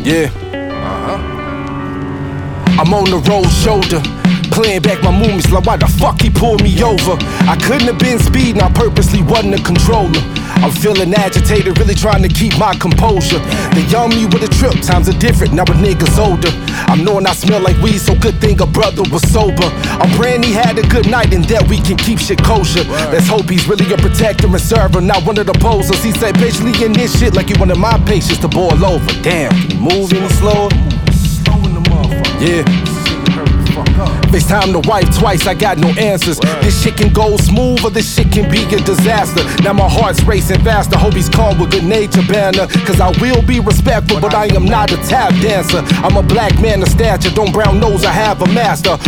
Yeah. I'm on the road shoulder, playing back my movements like why the fuck he pulled me over. I couldn't have been speeding, I purposely wasn't a controller. I'm feeling agitated, really trying to keep my composure. The young me with a trip, times are different, now a nigga's older. I'm knowing I smell like weed, so good thing a brother was sober. I'm praying he had a good night and that we can keep shit kosher. Let's hope he's really a protector and server, not one of the posers. He said patiently in this shit like he wanted my patience to boil over. Damn, can you move any slower? Yeah. FaceTime the wife twice, I got no answers. This shit can go smooth or this shit can be a disaster. Now my heart's racing faster, hope he's calm with good nature banner. Cause I will be respectful, but I am not a tap dancer. I'm a black man of stature, don't brown nose, I have a master.